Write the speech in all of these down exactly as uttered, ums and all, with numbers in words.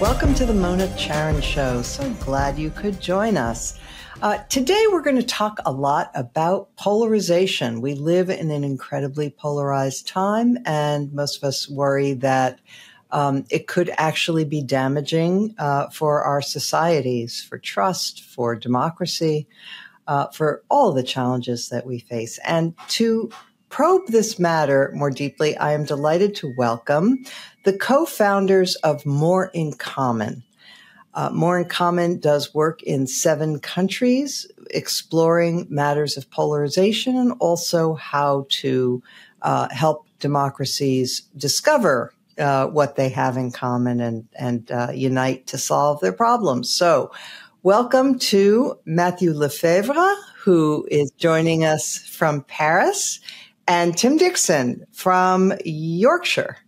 Welcome to the Mona Charen Show. So glad you could join us. Uh, today, we're going to talk a lot about polarization. We live in an incredibly polarized time, and most of us worry that um, it could actually be damaging uh, for our societies, for trust, for democracy, uh, for all the challenges that we face. And to probe this matter more deeply, I am delighted to welcome the co-founders of More in Common. Uh, More in Common does work in seven countries, exploring matters of polarization and also how to uh, help democracies discover uh, what they have in common and, and uh, unite to solve their problems. So welcome to Matthew Lefebvre, who is joining us from Paris, and Tim Dixon from Yorkshire.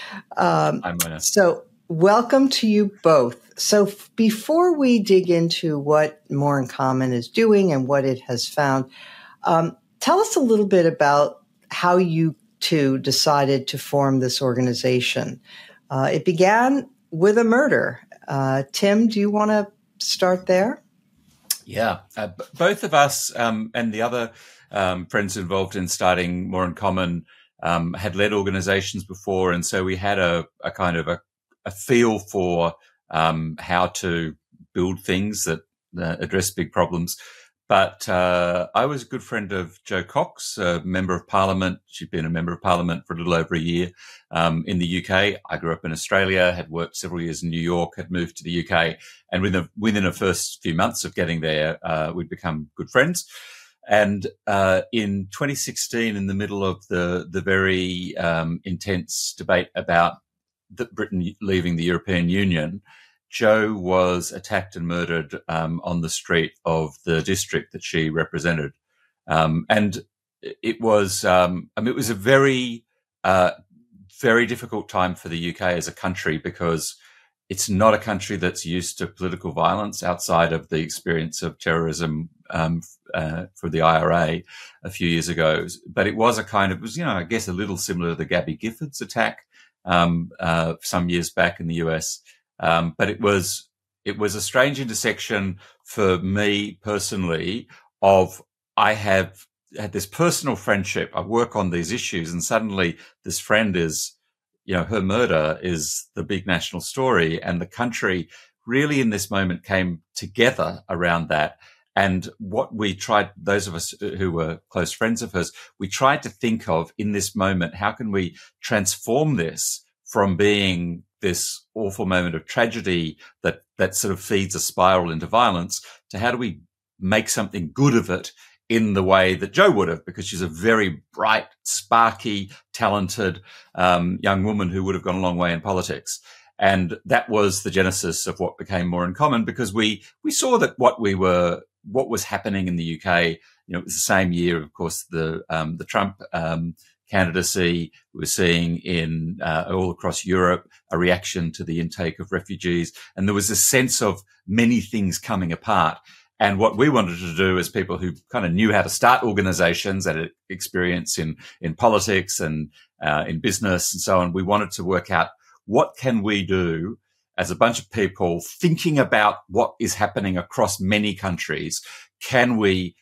Um, I'm Mona. So welcome to you both. So f- before we dig into what More in Common is doing and what it has found, um, tell us a little bit about how you two decided to form this organization. Uh, it began with a murder. Uh, Tim, do you want to start there? Yeah, uh, b- both of us um, and the other um, friends involved in starting More in Common um, had led organizations before. And so we had a, a kind of a, a feel for um, how to build things that uh, address big problems. But uh, I was a good friend of Jo Cox, a member of parliament. She'd been a member of parliament for a little over a year um, in the U K. I grew up in Australia, had worked several years in New York, had moved to the U K. And within, within the first few months of getting there, uh, we'd become good friends. And uh, in twenty sixteen, in the middle of the, the very um, intense debate about the Britain leaving the European Union, Jo was attacked and murdered um, on the street of the district that she represented. Um, and it was, um, I mean, it was a very, uh, very difficult time for the U K as a country, because it's not a country that's used to political violence outside of the experience of terrorism um, uh, for the I R A a few years ago. But it was a kind of, it was, you know, I guess a little similar to the Gabby Giffords attack um, uh, some years back in the U S. Um, but it was, it was a strange intersection for me personally of, I have had this personal friendship. I work on these issues, and suddenly this friend is, you know, her murder is the big national story, and the country really in this moment came together around that. And what we tried, those of us who were close friends of hers, we tried to think of in this moment, how can we transform this from being this awful moment of tragedy that, that sort of feeds a spiral into violence, to how do we make something good of it in the way that Jo would have, because she's a very bright, sparky, talented um, young woman who would have gone a long way in politics. And that was the genesis of what became More in Common, because we we saw that what we were, what was happening in the U K, you know, it was the same year, of course, the um, the Trump um, candidacy. We were seeing in uh, all across Europe a reaction to the intake of refugees, and there was a sense of many things coming apart. And what we wanted to do as people who kind of knew how to start organizations, that had experience in, in politics and uh, in business and so on, we wanted to work out, what can we do as a bunch of people thinking about what is happening across many countries? Can we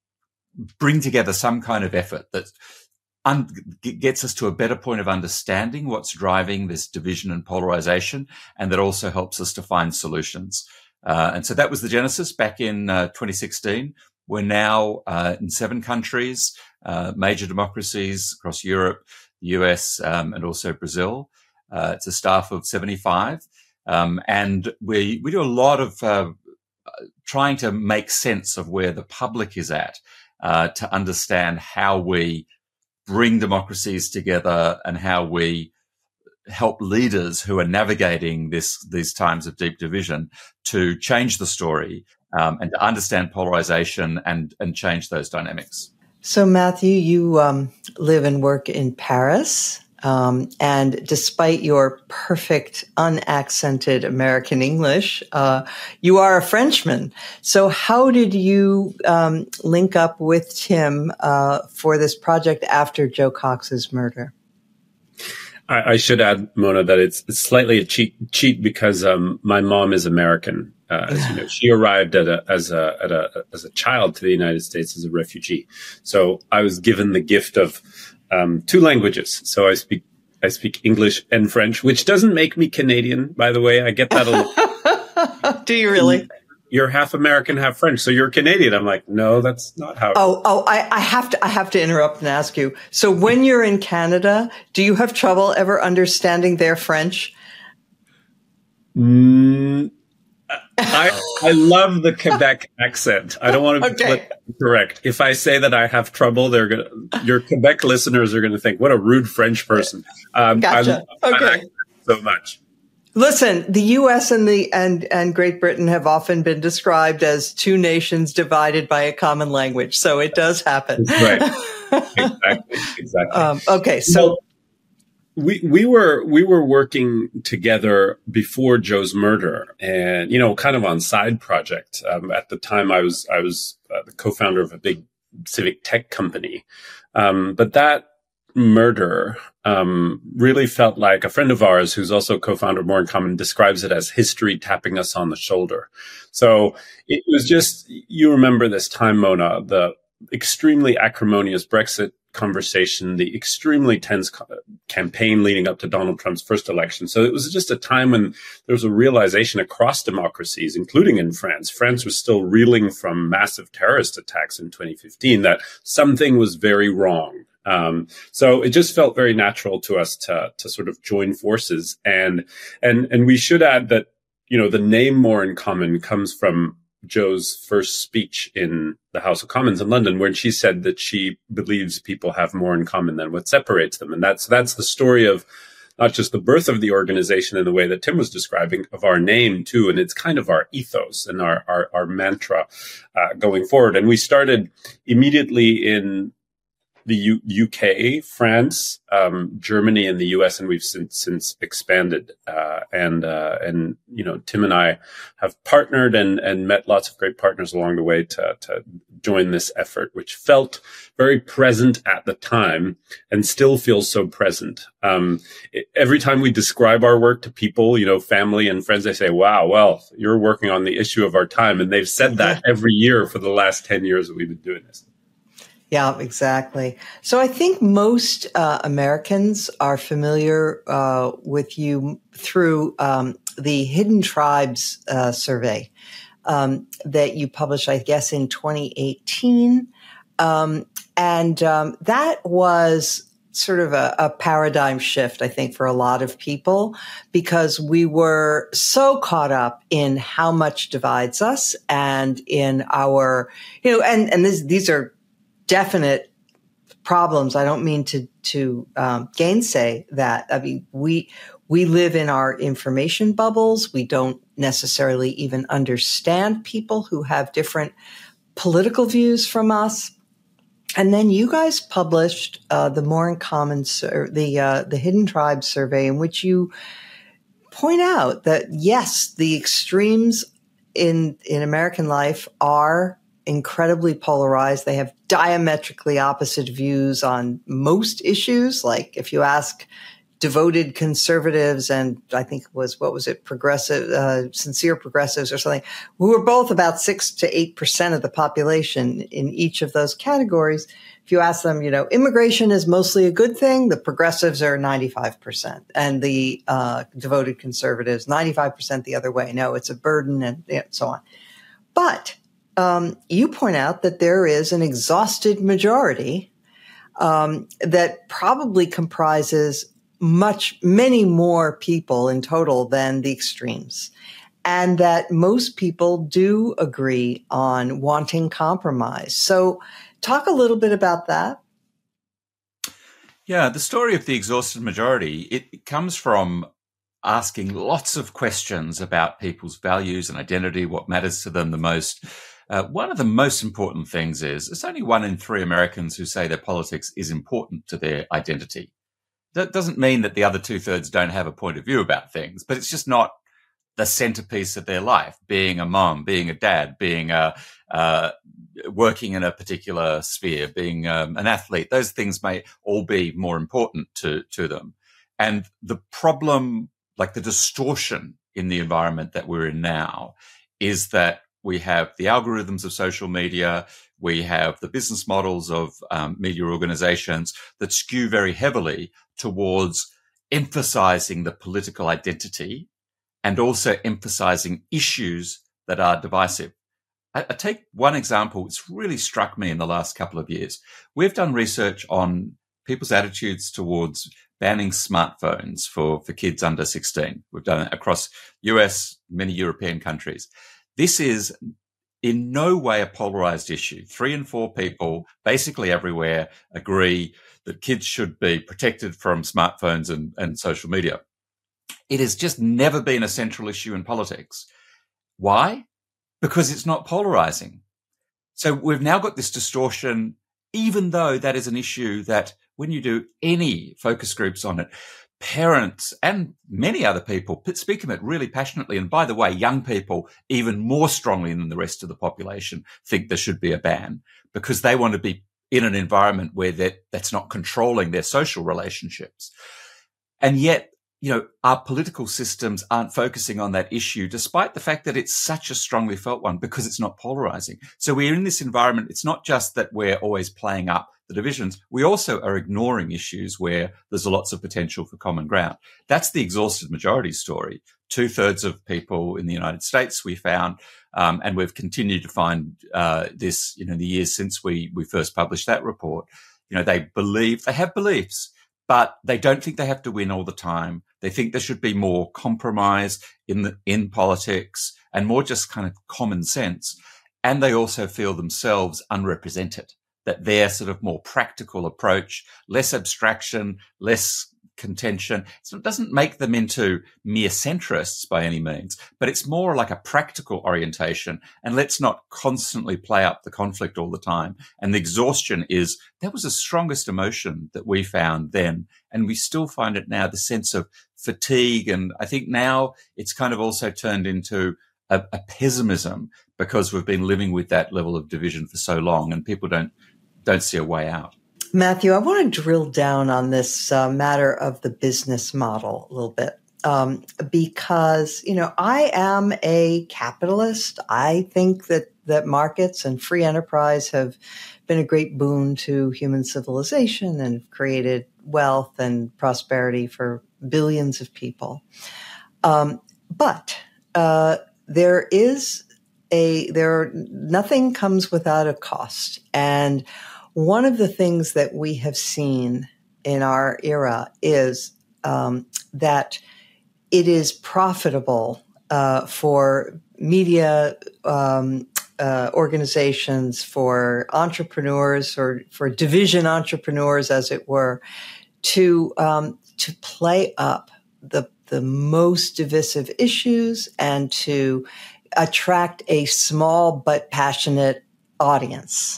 bring together some kind of effort that un- gets us to a better point of understanding what's driving this division and polarization, and that also helps us to find solutions? Uh, and so that was the genesis back in uh, twenty sixteen. We're now uh, in seven countries, uh, major democracies across Europe, the U S, um, and also Brazil. Uh, it's a staff of seventy-five. Um, and we, we do a lot of uh, trying to make sense of where the public is at, uh, to understand how we bring democracies together and how we help leaders who are navigating this these times of deep division to change the story um, and to understand polarization and and change those dynamics. So, Matthew, you um, live and work in Paris, um, and despite your perfect, unaccented American English, uh, you are a Frenchman. So, how did you um, link up with Tim uh, for this project after Jo Cox's murder? I, I should add, Mona, that it's, it's slightly a cheat, cheat because um, my mom is American. Uh, as you know, she arrived at a, as a at a as a child to the United States as a refugee. So I was given the gift of um, two languages. So I speak I speak English and French, which doesn't make me Canadian, by the way. I get that a lot. Do you really? You're half American, half French, so you're Canadian. I'm like, no, that's not how. Oh, oh, I, I have to, I have to interrupt and ask you. So, when you're in Canada, do you have trouble ever understanding their French? Mm, I I love the Quebec accent. I don't want to be okay. correct. If I say that I have trouble, they're gonna. Your Quebec listeners are gonna think, "What a rude French person." Um, gotcha. I love okay. so much. Listen, the U S and the and and Great Britain have often been described as two nations divided by a common language, so it does happen. Right. Exactly. Exactly. Um, okay, so well, we we were we were working together before Joe's murder, and you know, kind of on side project. Um, at the time, I was I was uh, the co-founder of a big civic tech company, um, but that murder um, really felt like a friend of ours who's also co-founder of More in Common describes it as history tapping us on the shoulder. So it was just, you remember this time, Mona, the extremely acrimonious Brexit conversation, the extremely tense co- campaign leading up to Donald Trump's first election. So it was just a time when there was a realization across democracies, including in France. France was still reeling from massive terrorist attacks in twenty fifteen, that something was very wrong. Um, so it just felt very natural to us to, to sort of join forces. And, and, and we should add that, you know, the name More in Common comes from Joe's first speech in the House of Commons in London, when she said that she believes people have more in common than what separates them. And that's, that's the story of not just the birth of the organization in the way that Tim was describing, of our name too. And it's kind of our ethos and our, our, our mantra, uh, going forward. And we started immediately in the U- UK, France, um, Germany, and the U S, and we've since since expanded. Uh, and uh, and you know, Tim and I have partnered and and met lots of great partners along the way to to join this effort, which felt very present at the time and still feels so present. Um, it, every time we describe our work to people, you know, family and friends, they say, "Wow, well, you're working on the issue of our time," and they've said that every year for the last ten years that we've been doing this. Yeah, exactly. So I think most uh, Americans are familiar uh, with you through um, the Hidden Tribes uh, survey um, that you published, I guess, in twenty eighteen. Um, and um, that was sort of a, a paradigm shift, I think, for a lot of people, because we were so caught up in how much divides us and in our, you know, and, and this, these are definite problems. I don't mean to to um, gainsay that. I mean, we we live in our information bubbles. We don't necessarily even understand people who have different political views from us. And then you guys published uh, the More in Common, sur- the uh, the Hidden Tribes survey, in which you point out that yes, the extremes in in American life are incredibly polarized. They have diametrically opposite views on most issues. Like if you ask devoted conservatives and I think it was, what was it, progressive, uh, sincere progressives or something, who were both about six to eight percent of the population in each of those categories. If you ask them, you know, immigration is mostly a good thing, the progressives are ninety-five percent, and the uh, devoted conservatives, ninety-five percent the other way. No, it's a burden, and you know, so on. But Um, you point out that there is an exhausted majority um, that probably comprises much, many more people in total than the extremes, and that most people do agree on wanting compromise. So talk a little bit about that. Yeah, the story of the exhausted majority, it, it comes from asking lots of questions about people's values and identity, what matters to them the most. Uh, one of the most important things is it's only one in three Americans who say their politics is important to their identity. That doesn't mean that the other two thirds don't have a point of view about things, but it's just not the centerpiece of their life. Being a mom, being a dad, being a, uh, working in a particular sphere, being um, an athlete, those things may all be more important to, to them. And the problem, like the distortion in the environment that we're in now, is that we have the algorithms of social media, we have the business models of um, media organizations that skew very heavily towards emphasizing the political identity and also emphasizing issues that are divisive. I, I take one example. It's really struck me in the last couple of years. We've done research on people's attitudes towards banning smartphones for, for kids under sixteen. We've done it across U S, many European countries. This is in no way a polarized issue. Three in four people, basically everywhere, agree that kids should be protected from smartphones and, and social media. It has just never been a central issue in politics. Why? Because it's not polarizing. So we've now got this distortion, even though that is an issue that when you do any focus groups on it, parents and many other people speak of it really passionately. And by the way, young people, even more strongly than the rest of the population, think there should be a ban because they want to be in an environment where that, that's not controlling their social relationships. And yet, you know, our political systems aren't focusing on that issue, despite the fact that it's such a strongly felt one because it's not polarizing. So we're in this environment. It's not just that we're always playing up the divisions. We also are ignoring issues where there's lots of potential for common ground. That's the exhausted majority story. Two thirds of people in the United States we found, um, and we've continued to find uh, this, you know, in the years since we we first published that report. You know, they believe, they have beliefs, but they don't think they have to win all the time. They think there should be more compromise in the, in politics and more just kind of common sense. And they also feel themselves unrepresented, that their sort of more practical approach, less abstraction, less contention, so it doesn't make them into mere centrists by any means, but it's more like a practical orientation. And let's not constantly play up the conflict all the time. And the exhaustion is, that was the strongest emotion that we found then. And we still find it now, the sense of fatigue. And I think now it's kind of also turned into a, a pessimism because we've been living with that level of division for so long and people don't don't see a way out. Matthew, I want to drill down on this uh, matter of the business model a little bit um, because, you know, I am a capitalist. I think that, that markets and free enterprise have been a great boon to human civilization and have created wealth and prosperity for billions of people. Um, but uh, there is a, there, nothing comes without a cost. And one of the things that we have seen in our era is um, that it is profitable uh, for media um, uh, organizations, for entrepreneurs, or for division entrepreneurs, as it were, to um, to play up the the most divisive issues and to attract a small but passionate audience.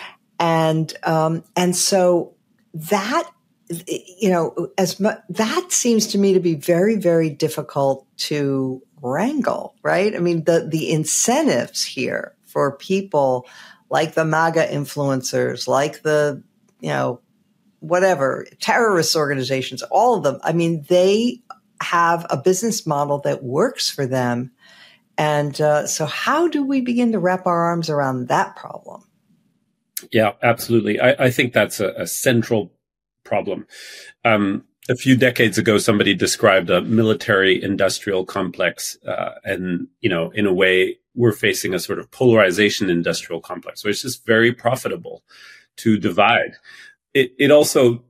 And, um, and so that, you know, as mu- that seems to me to be very, very difficult to wrangle, right? I mean, the, the incentives here for people like the MAGA influencers, like the, you know, whatever, terrorist organizations, all of them. I mean, they have a business model that works for them. And, uh, so how do we begin to wrap our arms around that problem? Yeah, absolutely. I, I think that's a, a central problem. Um, a few decades ago, somebody described a military industrial complex. Uh, and, you know, in a way, we're facing a sort of polarization industrial complex, where it's just very profitable to divide. It, it also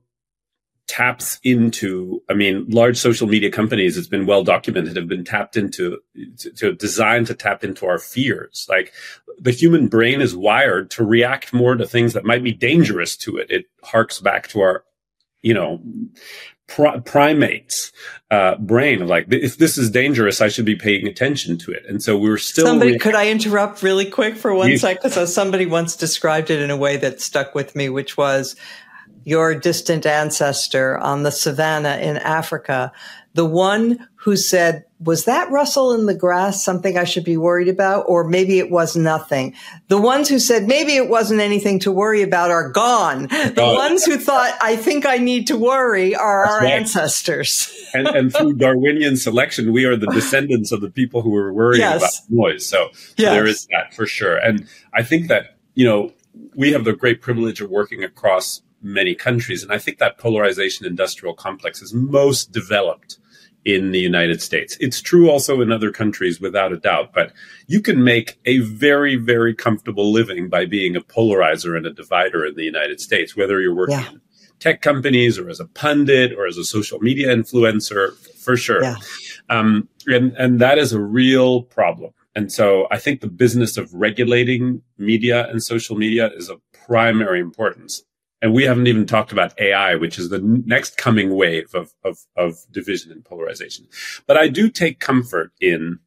taps into, I mean, large social media companies, it's been well documented, have been tapped into, to, to designed to tap into our fears. Like, the human brain is wired to react more to things that might be dangerous to it. It harks back to our, you know, pri- primates, uh, brain of like, if this is dangerous, I should be paying attention to it. And so we're still. Somebody, re- could I interrupt really quick for one you- sec? Because somebody once described it in a way that stuck with me, which was, your distant ancestor on the savannah in Africa, the one who said, was that rustle in the grass something I should be worried about? Or maybe it was nothing. The ones who said, maybe it wasn't anything to worry about are gone. The gone. ones who thought, I think I need to worry are That's our right. ancestors. and, and through Darwinian selection, we are the descendants of the people who were worrying yes. about noise. So, so yes. there is that for sure. And I think that, you know, we have the great privilege of working across many countries. And I think that polarization industrial complex is most developed in the United States. It's true also in other countries, without a doubt, but you can make a very, very comfortable living by being a polarizer and a divider in the United States, whether you're working yeah. in tech companies or as a pundit or as a social media influencer, for sure. Yeah. Um, and, and that is a real problem. And so I think the business of regulating media and social media is of primary importance. And we haven't even talked about A I, which is the next coming wave of, of, of division and polarization. But I do take comfort in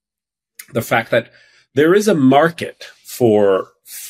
the fact that there is a market for,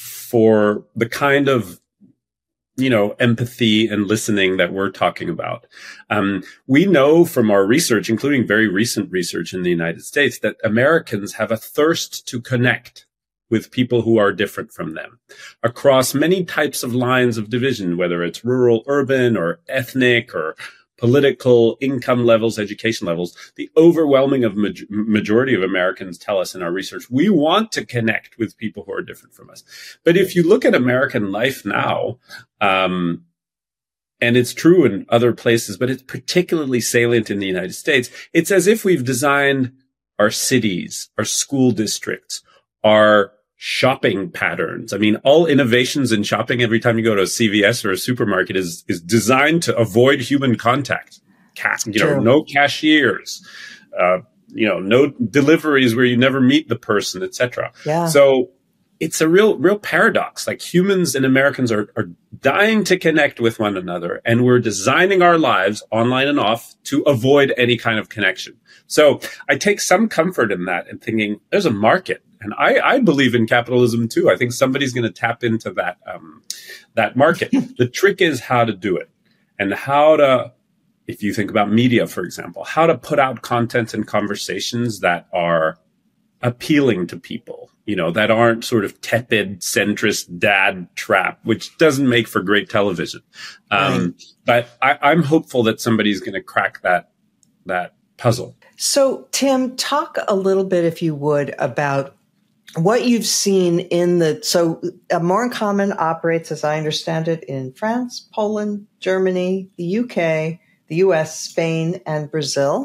for the kind of, you know, empathy and listening that we're talking about. Um, we know from our research, including very recent research in the United States, that Americans have a thirst to connect with people who are different from them across many types of lines of division, whether it's rural, urban, or ethnic, or political, income levels, education levels. The overwhelming of ma- majority of Americans tell us in our research, we want to connect with people who are different from us. But if you look at American life now, um, and it's true in other places, but it's particularly salient in the United States, it's as if we've designed our cities, our school districts, our shopping patterns. I mean, all innovations in shopping, every time you go to a C V S or a supermarket, is is designed to avoid human contact. Cash, you know, no cashiers, uh, you know, no deliveries where you never meet the person, et cetera. Yeah. So it's a real, real paradox. Like humans and Americans are, are dying to connect with one another, and we're designing our lives online and off to avoid any kind of connection. So I take some comfort in that and thinking there's a market. And I, I believe in capitalism too. I think somebody's going to tap into that, um, that market. The trick is how to do it and how to, if you think about media, for example, how to put out content and conversations that are appealing to people, you know, that aren't sort of tepid, centrist dad trap, which doesn't make for great television. Um, right. But I, I'm hopeful that somebody's going to crack that, that puzzle. So, Tim, talk a little bit, if you would, about what you've seen in the, so uh, More in Common operates, as I understand it, in France, Poland, Germany, the U K, the U S, Spain, and Brazil.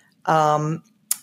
Um,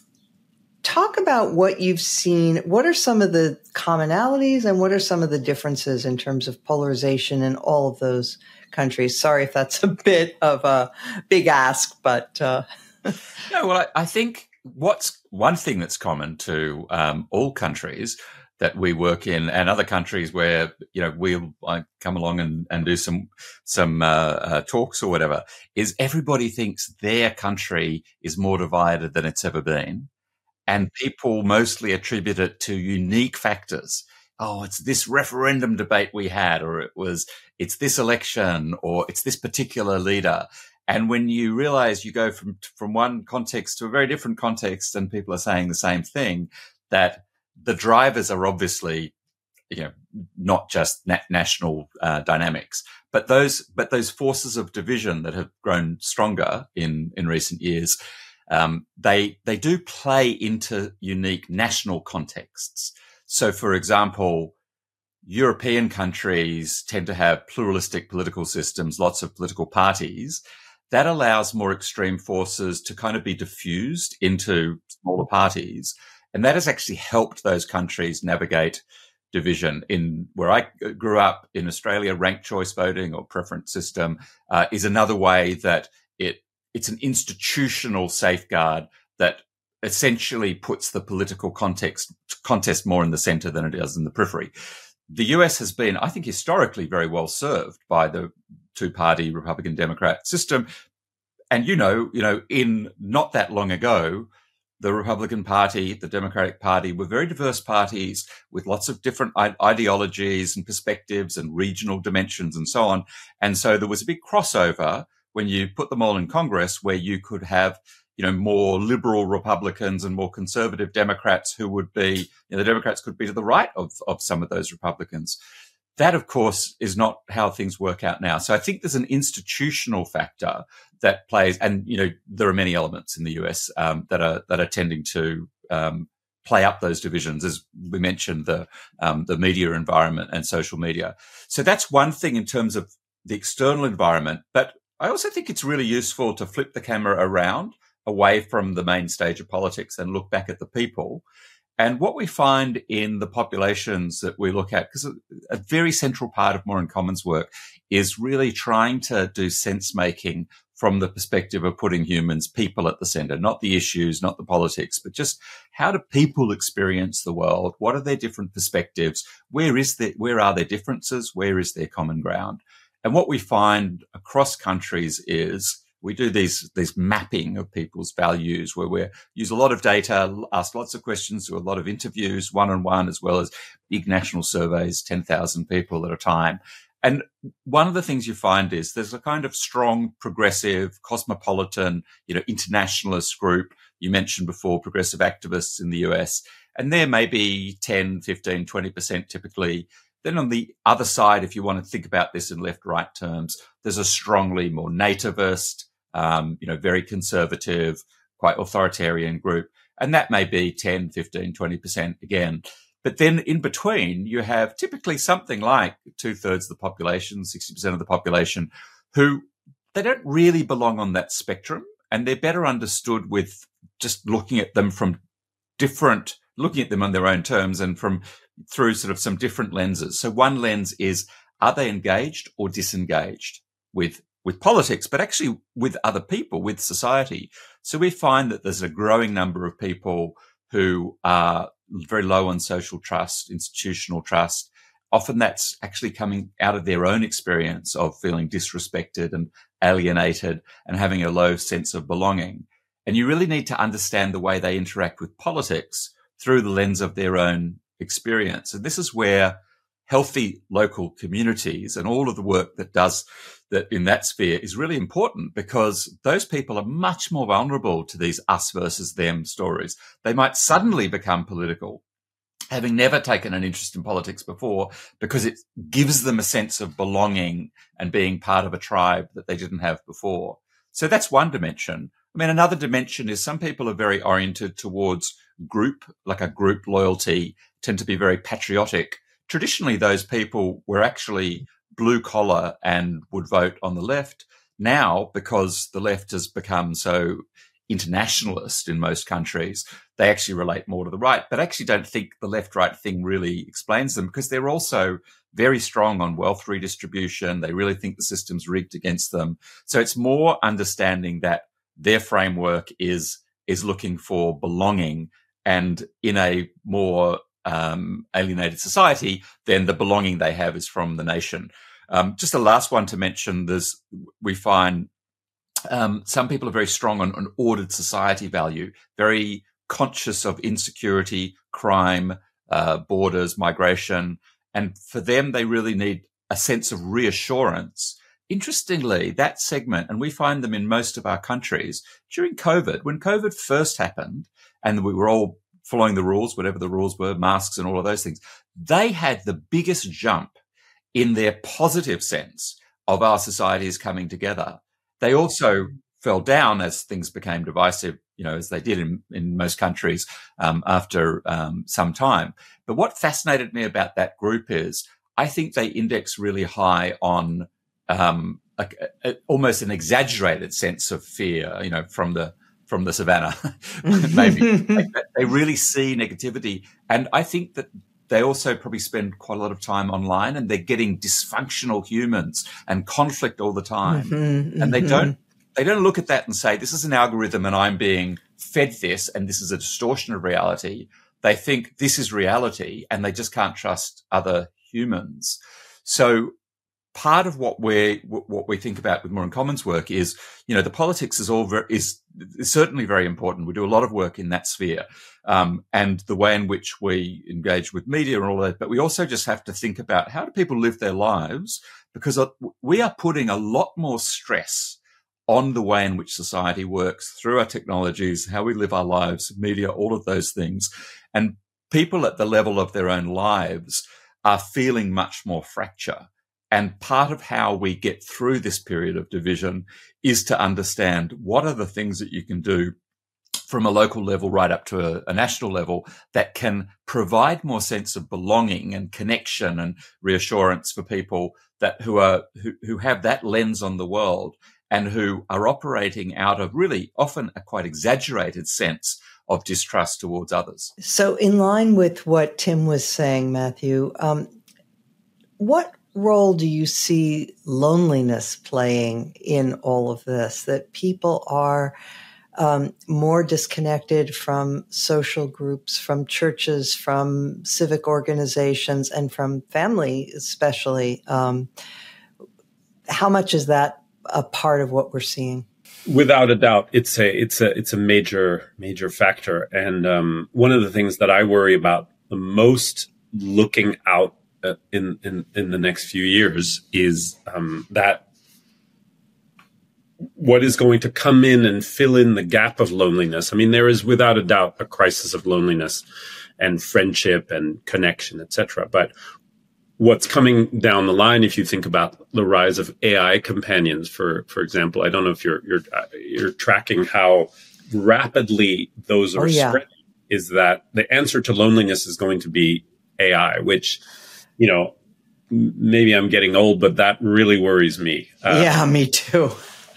talk about what you've seen. What are some of the commonalities and what are some of the differences in terms of polarization in all of those countries? Sorry if that's a bit of a big ask, but... Uh, no, well, I, I think what's one thing that's common to um, all countries that we work in and other countries where, you know, we'll I come along and, and do some some uh, uh, talks or whatever, is everybody thinks their country is more divided than it's ever been. And people mostly attribute it to unique factors. Oh, it's this referendum debate we had, or it was, it's this election, or it's this particular leader. And when you realize you go from from one context to a very different context and people are saying the same thing, that the drivers are obviously, you know, not just na- national uh, dynamics, but those but those forces of division that have grown stronger in, in recent years, um, they they do play into unique national contexts. So, for example, European countries tend to have pluralistic political systems, lots of political parties. That allows more extreme forces to kind of be diffused into smaller parties. And that has actually helped those countries navigate division. In where I grew up in Australia, ranked choice voting or preference system uh, is another way that it it's an institutional safeguard that essentially puts the political context contest more in the center than it does in the periphery. The U S has been, I think, historically very well served by the two-party Republican Democrat system. And, you know, you know, in not that long ago, the Republican Party, the Democratic Party were very diverse parties with lots of different ideologies and perspectives and regional dimensions and so on. And so there was a big crossover when you put them all in Congress, where you could have, you know, more liberal Republicans and more conservative Democrats who would be, you know, the Democrats could be to the right of, of some of those Republicans. That, of course, is not how things work out now. So I think there's an institutional factor that plays, and, you know, there are many elements in the U S um, that are that are tending to um, play up those divisions, as we mentioned, the um, the media environment and social media. So that's one thing in terms of the external environment. But I also think it's really useful to flip the camera around, away from the main stage of politics, and look back at the people. And what we find in the populations that we look at, because a very central part of More in Common's work is really trying to do sense making from the perspective of putting humans, people at the center, not the issues, not the politics, but just how do people experience the world? What are their different perspectives? Where is there, where are their differences? Where is their common ground? And what we find across countries is we do these, these mapping of people's values, where we use a lot of data, ask lots of questions, do a lot of interviews, one-on-one, as well as big national surveys, ten thousand people at a time. And one of the things you find is there's a kind of strong, progressive, cosmopolitan, you know, internationalist group. You mentioned before progressive activists in the U S, and they're maybe ten, fifteen, twenty percent typically. Then on the other side, if you want to think about this in left-right terms, there's a strongly more nativist, um, you know, very conservative, quite authoritarian group. And that may be ten, fifteen, twenty percent again. But then in between, you have typically something like two-thirds of the population, sixty percent of the population, who they don't really belong on that spectrum. And they're better understood with just looking at them from different, looking at them on their own terms and from through sort of some different lenses. So one lens is, are they engaged or disengaged with, with politics, but actually with other people, with society? So we find that there's a growing number of people who are very low on social trust, institutional trust. Often that's actually coming out of their own experience of feeling disrespected and alienated and having a low sense of belonging. And you really need to understand the way they interact with politics through the lens of their own experience. And this is where healthy local communities and all of the work that does that in that sphere is really important, because those people are much more vulnerable to these us versus them stories. They might suddenly become political, having never taken an interest in politics before, because it gives them a sense of belonging and being part of a tribe that they didn't have before. So that's one dimension. I mean, another dimension is some people are very oriented towards group, like a group loyalty, tend to be very patriotic. Traditionally, those people were actually blue collar and would vote on the left. Now, because the left has become so internationalist in most countries, they actually relate more to the right, but actually don't think the left-right thing really explains them, because they're also very strong on wealth redistribution. They really think the system's rigged against them. So it's more understanding that their framework is, is looking for belonging, and in a more um, alienated society, then the belonging they have is from the nation. Um, just the last one to mention, there's, we find um, some people are very strong on an ordered society value, very conscious of insecurity, crime, uh, borders, migration. And for them, they really need a sense of reassurance. Interestingly, that segment, and we find them in most of our countries, during COVID, when COVID first happened and we were all following the rules, whatever the rules were, masks and all of those things, they had the biggest jump in their positive sense of our societies coming together. They also fell down as things became divisive, you know, as they did in, in most countries um, after um, some time. But what fascinated me about that group is I think they index really high on um, a, a, almost an exaggerated sense of fear, you know, from the from the savannah. Maybe they, they really see negativity, and I think that they also probably spend quite a lot of time online, and they're getting dysfunctional humans and conflict all the time, mm-hmm, and they mm-hmm. don't they don't look at that and say, this is an algorithm and I'm being fed this and this is a distortion of reality. They think this is reality and they just can't trust other humans. So part of what we what we think about with More in Common's work is, you know, the politics is all very, is, is certainly very important. We do a lot of work in that sphere, um, and the way in which we engage with media and all that. But we also just have to think about how do people live their lives, because we are putting a lot more stress on the way in which society works through our technologies, how we live our lives, media, all of those things, and people at the level of their own lives are feeling much more fracture. And part of how we get through this period of division is to understand what are the things that you can do from a local level right up to a, a national level that can provide more sense of belonging and connection and reassurance for people that who are who, who have that lens on the world and who are operating out of really often a quite exaggerated sense of distrust towards others. So in line with what Tim was saying, Matthew, um, what role do you see loneliness playing in all of this, that people are um, more disconnected from social groups, from churches, from civic organizations, and from family especially? Um, how much is that a part of what we're seeing? Without a doubt, it's a it's a it's a major major factor, and um, one of the things that I worry about the most, looking out uh, in in in the next few years, is um, that what is going to come in and fill in the gap of loneliness. I mean, there is without a doubt a crisis of loneliness and friendship and connection, et cetera. But what's coming down the line, if you think about the rise of A I companions, for for example, I don't know if you're you're uh, you're tracking how rapidly those are oh, yeah. spreading, is that the answer to loneliness is going to be A I, which, you know, maybe I'm getting old, but that really worries me. Uh, yeah, me too.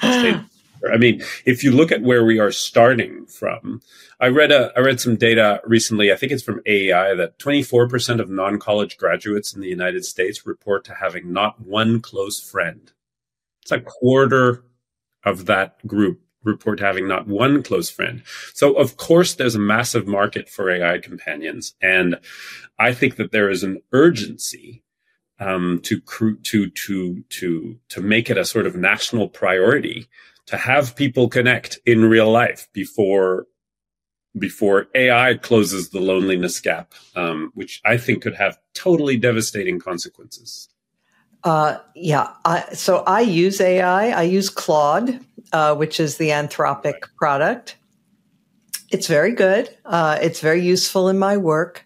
I mean, if you look at where we are starting from, I read a, I read some data recently, I think it's from A E I, that twenty-four percent of non-college graduates in the United States report to having not one close friend. It's a quarter of that group report to having not one close friend. So of course there's a massive market for A I companions. And I think that there is an urgency um, to, to, to, to, to make it a sort of national priority to have people connect in real life before before A I closes the loneliness gap, um, which I think could have totally devastating consequences. Uh, yeah. I, so I use A I. I use Claude, uh, which is the Anthropic product. It's very good. Uh, it's very useful in my work.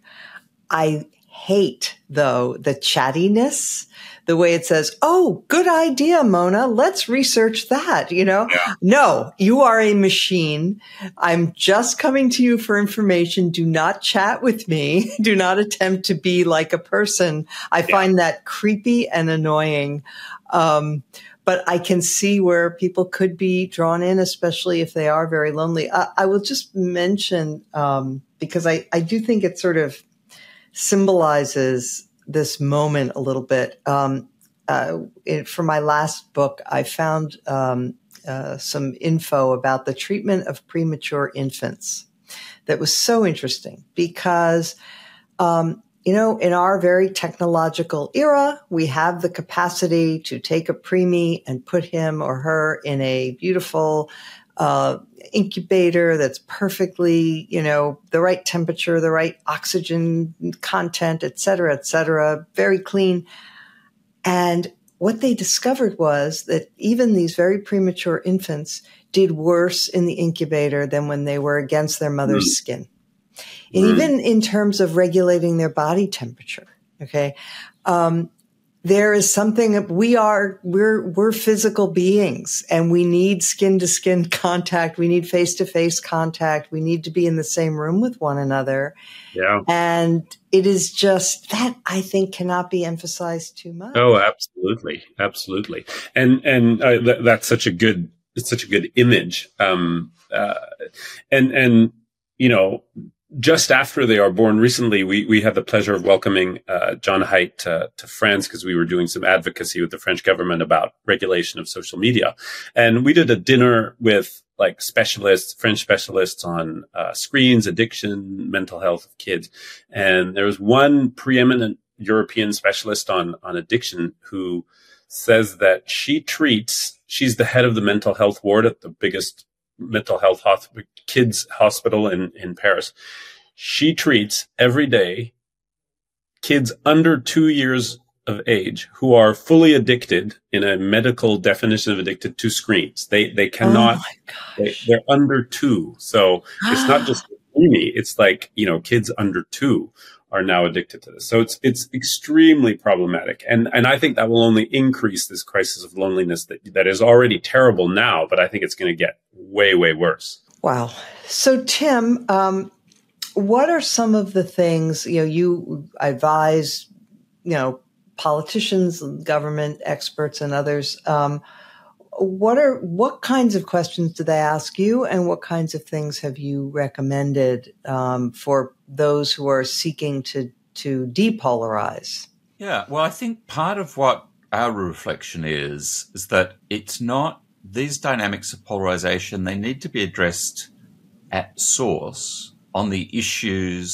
I hate, though, the chattiness, the way it says, oh, good idea, Mona. Let's research that. You know, yeah. No, you are a machine. I'm just coming to you for information. Do not chat with me. Do not attempt to be like a person. I yeah. find that creepy and annoying. Um, but I can see where people could be drawn in, especially if they are very lonely. I, I will just mention, um, because I, I do think it sort of symbolizes this moment a little bit. Um, uh, it, for my last book, I found um, uh, some info about the treatment of premature infants that was so interesting because, um, you know, in our very technological era, we have the capacity to take a preemie and put him or her in a beautiful uh, incubator that's perfectly, you know, the right temperature, the right oxygen content, et cetera, et cetera, very clean. And what they discovered was that even these very premature infants did worse in the incubator than when they were against their mother's mm. skin. And mm. even in terms of regulating their body temperature, okay? Um, There is something that we are, we're, we're physical beings and we need skin to skin contact. We need face to face contact. We need to be in the same room with one another. Yeah. And it is just that I think cannot be emphasized too much. Oh, absolutely. Absolutely. And, and uh, th- that's such a good, it's such a good image. Um, uh, and, and, you know, just after they are born, recently we, we had the pleasure of welcoming uh, John Haidt to, to France because we were doing some advocacy with the French government about regulation of social media. And we did a dinner with like specialists, French specialists on uh, screens, addiction, mental health of kids. And there was one preeminent European specialist on, on addiction who says that she treats, she's the head of the mental health ward at the biggest mental health hosp- kids hospital in, in Paris. She treats every day kids under two years of age who are fully addicted, in a medical definition of addicted, to screens. They they cannot, oh they, they're under two. So it's not just me, it's like, you know, kids under two are now addicted to this. So it's it's extremely problematic. And and I think that will only increase this crisis of loneliness that, that is already terrible now, but I think it's going to get way, way worse. Wow. So Tim, um, what are some of the things, you know, you advise, you know, politicians, government experts, and others, um, what are what kinds of questions do they ask you, and what kinds of things have you recommended um, for those who are seeking to to depolarize? Yeah, well, I think part of what our reflection is is that it's not these dynamics of polarization. They need to be addressed at source on the issues